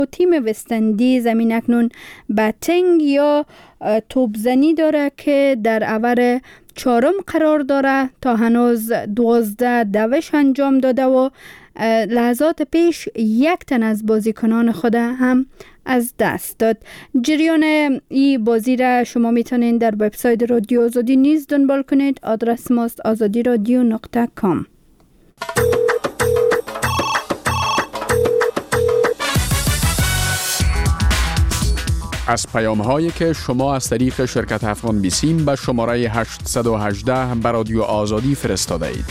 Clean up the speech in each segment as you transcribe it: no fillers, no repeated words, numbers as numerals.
تیم وستندی زمین اکنون بتینگ یا توپزنی داره که در اوور 4 قرار داره. تا هنوز 12 دوش انجام داده و لحظات پیش 1 تن از بازیکنان خود هم از دست داد. جریان این بازی را شما میتونین در وبسایت رادیو آزادی نیز دنبال کنید. آدرس ماست azadiradio.com. از پیام هایی که شما از طریق شرکت افغان بیسیم به شماره 818 به رادیو آزادی فرستاده اید.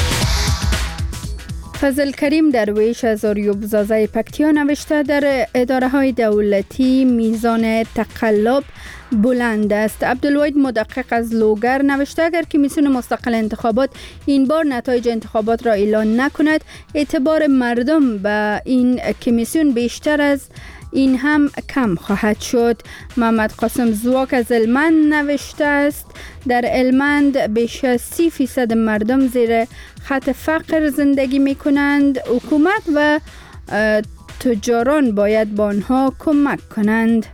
فضل کریم درویش از آریوبزازه پکتیا نوشته در اداره های دولتی میزان تقلب بلند است. عبدالواحد مدقق از لوگر نوشته اگر کمیسیون مستقل انتخابات این بار نتایج انتخابات را اعلان نکند، اعتبار مردم به این کمیسیون بیشتر از این هم کم خواهد شد. محمد قاسم زواک از هلمند نوشته است در هلمند بیش از 30% مردم زیر خط فقر زندگی می کنند. حکومت و تجاران باید با آنها کمک کنند.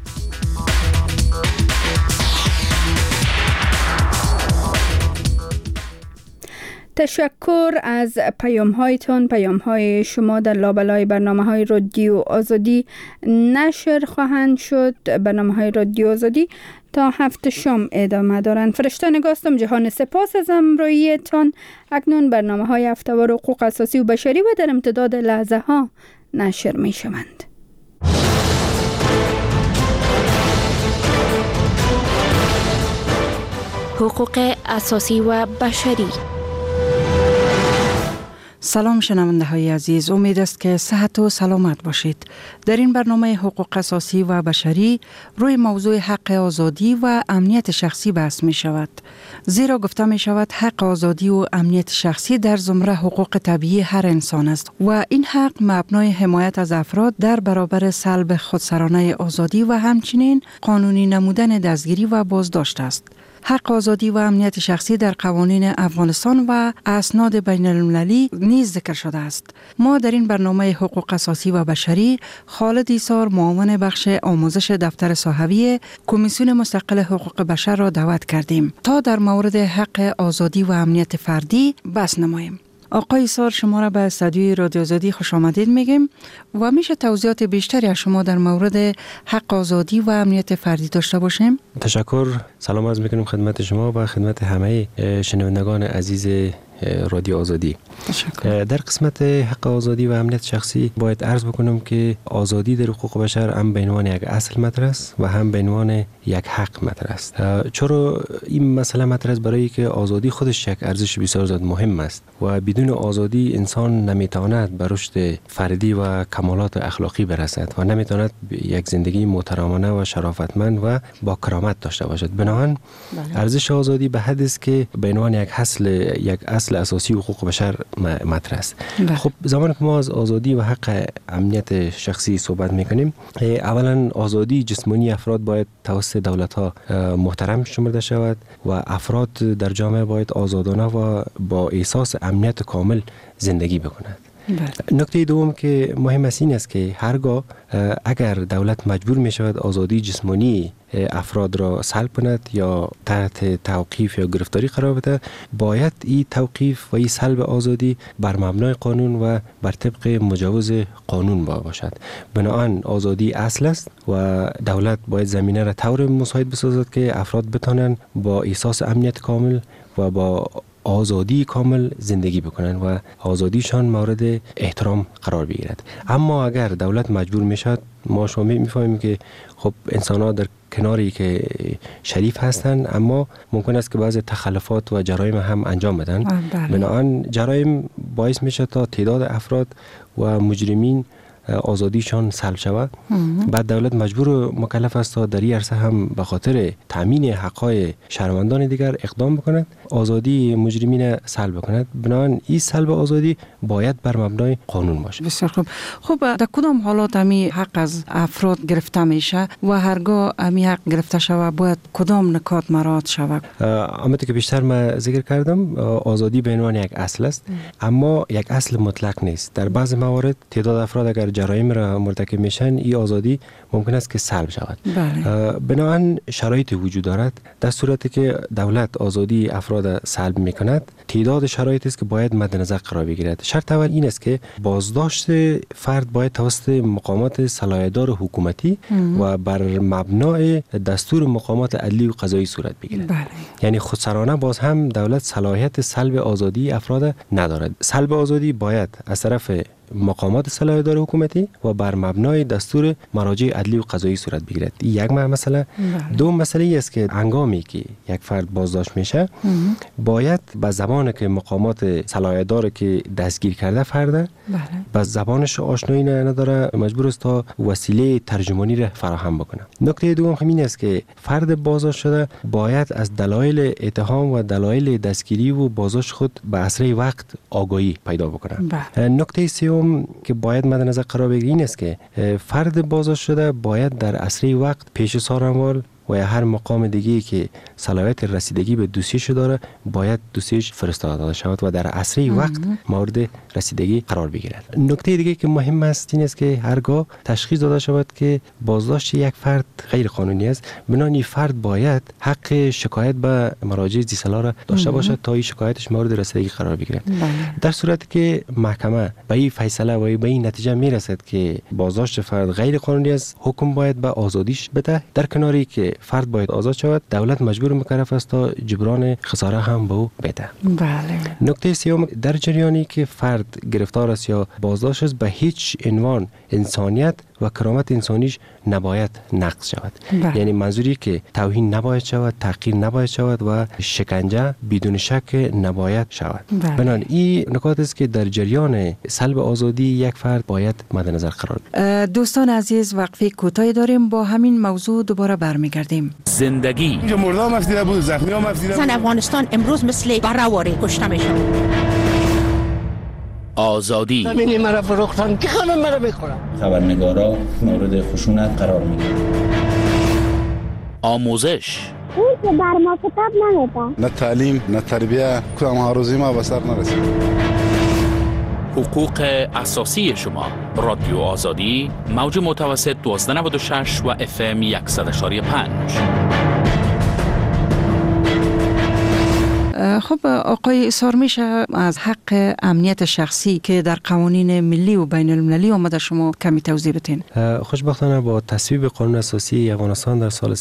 تشکر از پیام هایتان. پیام های شما در لابلای برنامه های رادیو آزادی نشر خواهند شد. برنامه های رادیو آزادی تا 7 شام ادامه دارند. فرشته نگاستم جهان سپاس از همراهیتان. اکنون برنامه های هفته‌وار حقوق اساسی و بشری و در امتداد لحظه ها نشر می شوند. حقوق اساسی و بشری. سلام شنونده های عزیز، امید است که صحت و سلامت باشید. در این برنامه حقوق اساسی و بشری روی موضوع حق آزادی و امنیت شخصی بحث می شود. زیرا گفته می شود حق آزادی و امنیت شخصی در زمره حقوق طبیعی هر انسان است و این حق مبنای حمایت از افراد در برابر سلب خودسرانه آزادی و همچنین قانونی نمودن دستگیری و بازداشت است. حق آزادی و امنیت شخصی در قوانین افغانستان و اسناد بین المللی نیز ذکر شده است. ما در این برنامه حقوق اساسی و بشری خالد ایسار معاون بخش آموزش دفتر صحوی کمیسیون مستقل حقوق بشر را دعوت کردیم تا در مورد حق آزادی و امنیت فردی بحث نماییم. آقای ایسار، شما را به استودیوی رادیو آزادی خوش آمدید میگیم و میشه توضیحات بیشتری از شما در مورد حق آزادی و امنیت فردی داشته باشیم؟ تشکر. سلام عرض میکنیم خدمت شما و خدمت همه شنوندگان عزیز رادیو آزادی. تشکر. در قسمت حق آزادی و امنیت شخصی باید عرض بکنم که آزادی در حقوق بشر هم به عنوان یک اصل مطرح است و هم به عنوان یک حق مطرح است. چرا این مسئله مطرح است؟ برای که آزادی خودش یک ارزش بسیار زیاد مهم است و بدون آزادی انسان نمیتواند به رشد فردی و کمالات اخلاقی برسد و نمیتواند یک زندگی محترمانه و شرافتمند و با کرامت داشته باشد. بنابراین ارزش آزادی به حد است که به عنوان یک اصل اساسی حقوق بشر مطرح است. خب زمانی که ما از آزادی و حق امنیت شخصی صحبت میکنیم، اولا آزادی جسمانی افراد باید توسط دولت‌ها محترم شمرده شود و افراد در جامعه باید آزادانه و با احساس امنیت کامل زندگی بکنند. نکته دوم که مهم است این است که هرگاه اگر دولت مجبور می شود آزادی جسمانی افراد را سلب کند یا تحت توقیف یا گرفتاری قرار بده، باید این توقیف و این سلب آزادی بر مبنای قانون و بر طبق مجوز قانون باشد. بنابراین آزادی اصل است و دولت باید زمینه را طور مساعد بسازد که افراد بتوانند با احساس امنیت کامل و با آزادی کامل زندگی بکنن و آزادیشان مورد احترام قرار بگیرد. اما اگر دولت مجبور میشد، ما شما میفهمیم که خب انسان‌ها در کناری که شریف هستند اما ممکن است که بعضی تخلفات و جرایم هم انجام بدن. بنابراین جرایم باعث میشه تا تعداد افراد و مجرمین آزادیشان سلب شود. بعد دولت مجبور و مکلف است تا در این عرصه هم به خاطر تامین حقوق شهروندان دیگر اقدام بکند، آزادی مجرمین سلب بکند. بنابراین این سلب آزادی باید بر مبنای قانون باشه. بسیار خوب. خب در کدام حالات امی حق از افراد گرفته میشه و هرگاه امی حق گرفته شود باید کدام نکات مراعات شود؟ همونطور که بیشتر من ذکر کردم، آزادی به عنوان یک اصل است اما یک اصل مطلق نیست. در بعض موارد تعداد افراد اگر جرایم را مرتکب میشن این آزادی ممکن است که سلب شود. بنابراین شرایط وجود دارد. در صورتی که دولت آزادی افراد سلب میکند، تعداد شرایطی است که باید مد نظر قرار بگیرد. شرط اول این است که بازداشت فرد باید توسط مقامات صلاحیت‌دار حکومتی و بر مبنای دستور مقامات عدلی و قضایی صورت بگیرد. یعنی خودسرانه باز هم دولت صلاحیت سلب آزادی افراد ندارد. سلب آزادی باید از طرف مقامات صلاحیت‌دار حکومتی و بر مبنای دستور مراجع عدلی و قضایی صورت بگیرد. یک مسئله. دوم مسئله ای است که هنگامی که یک فرد بازداشت میشه باید به زبانی که مقامات صلاحیت‌دار که دستگیر کرده فرد به زبانش آشنایی نداره، مجبور است تا وسیله ترجمانی را فراهم بکنه. نکته دوم همین است که فرد بازداشت شده باید از دلایل اتهام و دلایل دستگیری و بازداشت خود به اسرع وقت آگاهی پیدا بکنه. نکته سوم که باید مد نظر قرار بگیرید این است که فرد بازداشت شده باید در اسرع وقت پیش سارنوال و یا هر مقام دیگه‌ای که صلاحیت رسیدگی به دوسیه‌اش داره باید دوسیه‌اش فرستاده شود و در اسرع وقت مورد رسیدگی قرار بگیرد. نکته دیگه که مهم است این است که هرگاه تشخیص داده شود که بازداشت یک فرد غیر قانونی است، بنابراین فرد باید حق شکایت به مراجع ذی‌صلاح را داشته باشد تا این شکایتش مورد رسیدگی قرار بگیرد. در صورتی که محکمه به این فیصله و به این نتیجه میرسد که بازداشت فرد غیر قانونی است، حکم باید به آزادیش بده. در کناری که فرد باید آزاد شود، دولت مجبور مکلف است تا جبران خساره هم به او بده. نکته سوم، در جریانی که فرد گرفتار است یا بازداشت است به هیچ عنوان انسانیت و کرامت انسانیش نباید نقض شود. یعنی منظوری که توهین نباید شود، تحقیر نباید شود و شکنجه بدون شک نباید شود. بنابراین این نکات است که در جریان سلب آزادی یک فرد باید مد نظر قرار بگیرد. دوستان عزیز، وقفه کوتاهی داریم، با همین موضوع دوباره برمیگردیم. زندگی اینجا مردم افزیده بود، زخمی هم افزیده بود. زن افغانستان امروز مثل برآوری کشته میشه. آزادی زمینی مرا فروختن که خانم مرا بخورم. خبرنگارا مورد خشونت قرار میگیرند. آموزش اون که بر ما کتاب نمیده. نه تعلیم نه تربیه، کدام هاروزی ما به سر نرسید. حقوق اساسی شما. رادیو آزادی، موج متوسط 1296 و FM 100.5. خب آقای اصرار میشه از حق امنیت شخصی که در قوانین ملی و بین المللی آمده شما کمی توضیح بدین؟ خوشبختانه با تصویب قانون اساسی افغانستان در سال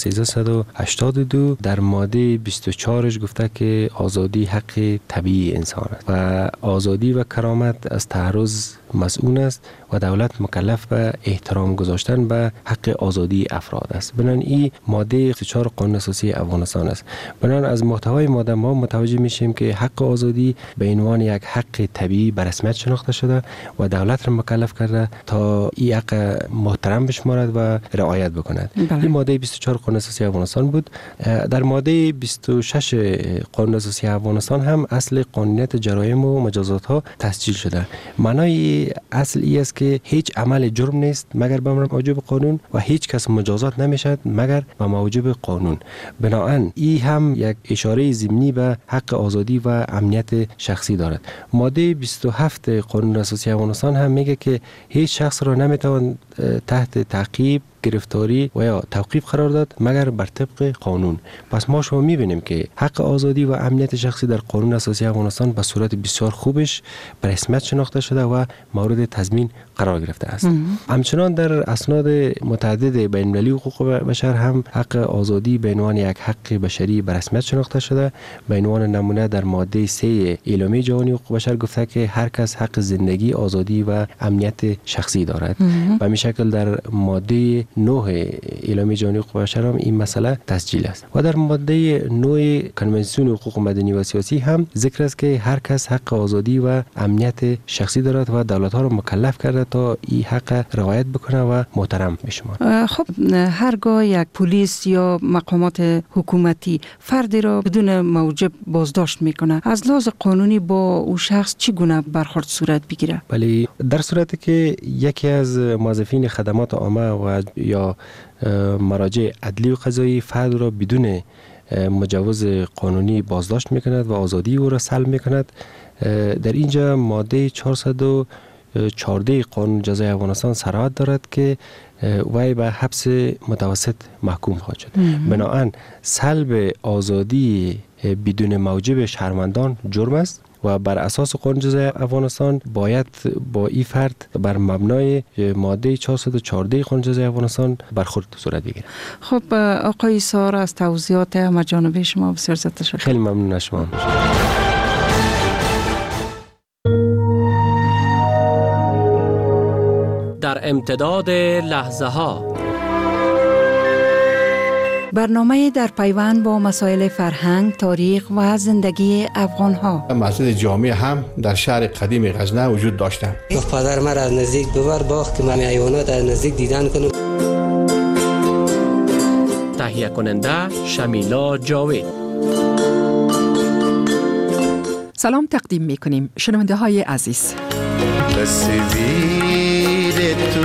1382 در ماده 24 گفته که آزادی حق طبیعی انسان است و آزادی و کرامت از تعرض مسئول است و دولت مکلف به احترام گذاشتن به حق آزادی افراد است. بنابراین این ماده 24 قانون اساسی افغانستان است. بنابراین از محتوای ماده ما متوجه میشیم که حق آزادی به عنوان یک حق طبیعی به رسمیت شناخته شده و دولت را مکلف کرده تا این حق محترم بشمارد و رعایت بکند. این ماده 24 قانون اساسی افغانستان بود. در ماده 26 قانون اساسی افغانستان هم اصل قانونیت جرایم و مجازات ها تسجیل شده. معنای اصل ای است که هیچ عمل جرم نیست مگر به موجب قانون و هیچ کس مجازات نمیشد مگر به موجب قانون. بنابراین این هم یک اشاره ضمنی به حق آزادی و امنیت شخصی دارد. ماده 27 قانون اساسی افغانستان هم میگه که هیچ شخص را نمیتوان تحت تعقیب، گرفتاری و یا توقیف قرار داد مگر بر طبق قانون. پس ما شما میبینیم که حق آزادی و امنیت شخصی در قانون اساسی افغانستان به صورت بسیار خوبش به رسمیت شناخته شده و مورد تضمین قرار گرفته است. همچنان در اسناد متعدد بین المللی حقوق بشر هم حق آزادی به عنوان یک حق بشری به رسمیت شناخته شده. به عنوان نمونه در ماده 3 اعلامیه جهانی حقوق بشر گفته که هر کس حق زندگی، آزادی و امنیت شخصی دارد. به همین شکل در ماده 9 اعلامیه جهانی حقوق بشر هم این مسئله تسجیل است و در ماده 9 کنوانسیون حقوق مدنی و سیاسی هم ذکر است که هر کس حق آزادی و امنیت شخصی دارد و دولت ها را مکلف کرده تا این حق رعایت بکنه و محترم بشمارد. خب هرگاه یک پلیس یا مقامات حکومتی فردی را بدون موجب بازداشت میکنه، از لحاظ قانونی با او شخص چگونه برخورد صورت بگیره؟ بله، در صورتی که یکی از موظفین خدمات عامه و یا مراجع عدلی و قضایی فرد را بدون مجوز قانونی بازداشت میکند و آزادی او را سلب میکند، در اینجا ماده 400 14 قانون جزای افغانستان صراحت دارد که وی به حبس متوسط محکوم خواهد شد. بنابراین سلب آزادی بدون موجب شهروندان جرم است و بر اساس قانون جزای افغانستان باید با این فرد بر مبنای ماده 414 قانون جزای افغانستان برخورد صورت بگیرد. خب آقای سار، از توضیحات همه‌جانبه شما بسیار زیاد تشکر. خیلی ممنون از شما. در امتداد لحظه ها، برنامه در پیوند با مسائل فرهنگ، تاریخ و زندگی افغان ها. مسجد جامع هم در شهر قدیم غزنه وجود داشته. پدر من از نزدیک ببر باخت که من حیوانات از نزدیک دیدن کنم. تهیه کننده شمیلا جاوید. سلام تقدیم میکنیم شنونده های عزیز. تصویر تو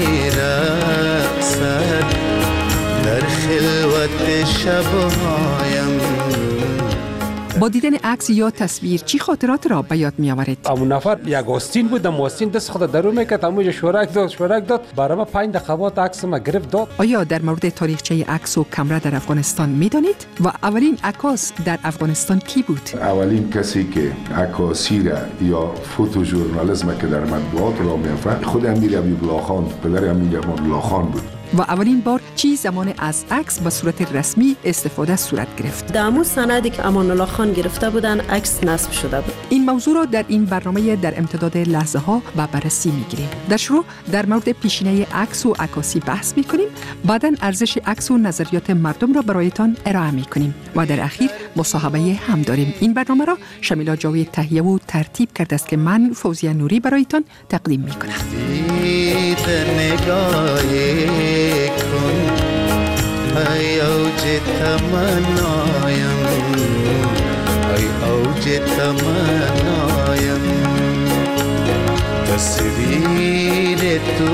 میرقصد در خلوت شبهایم. با دیدن عکس یا تصویر چی خاطرات را به یاد می آورید؟ همون نفر یک آستین بود، آستین دست خود درون میکرد، همونجا شورک داد برای ما 5 دقیقه عکس ما گرفت داد. آیا در مورد تاریخچه عکس و کامرا در افغانستان میدانید؟ و اولین عکاس در افغانستان کی بود؟ اولین کسی که عکاسی را یا فوتو ژورنالیسم که در مطبوعات را می‌افروخت خود امیر حبیب الله خان، پدر امیر امان الله خان بود. و اولین بار چی زمان از عکس به صورت رسمی استفاده صورت گرفت؟ در همون سندی که امان الله خان گرفته بودن عکس نصب شده بود. این موضوع را در این برنامه در امتداد لحظه ها به بررسی میگیریم. در شروع در مورد پیشینه عکس و عکاسی بحث میکنیم، بعداً ارزش عکس و نظریات مردم را برایتان ارائه میکنیم و در اخیر مصاحبه هم داریم. این برنامه را شمیلا جاوید تهیه و ترتیب کرده است که من فوزیه نوری برایتان تقدیم میکنم. ای اوج تمنایم، ای اوج تمنایم، تصویر تو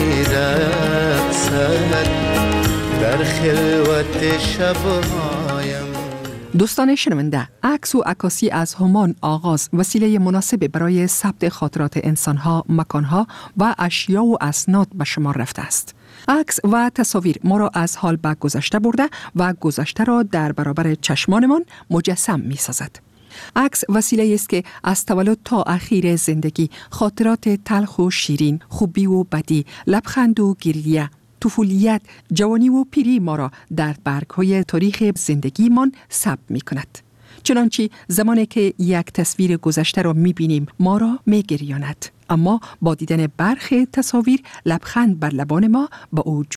میرقصد در خلوت شبهایم. دوستان شنونده، عکس و عکاسی از همان آغاز وسیله مناسب برای ثبت خاطرات انسانها، مکانها و اشیا و اسناد به شمار رفته است. عکس و تصاویر ما را از حال به گذشته برده و گذشته را در برابر چشمانمان مجسم می سازد. عکس وسیله است که از تولد تا اخیر زندگی خاطرات تلخ و شیرین، خوبی و بدی، لبخند و گریه، طفولیت، جوانی و پیری ما را در برگ‌های تاریخ زندگیمان ثبت می‌کند. چنانچه زمانی که یک تصویر گذشته را می‌بینیم ما را می‌گریاند، اما با دیدن برخی تصاویر لبخند بر لبان ما به او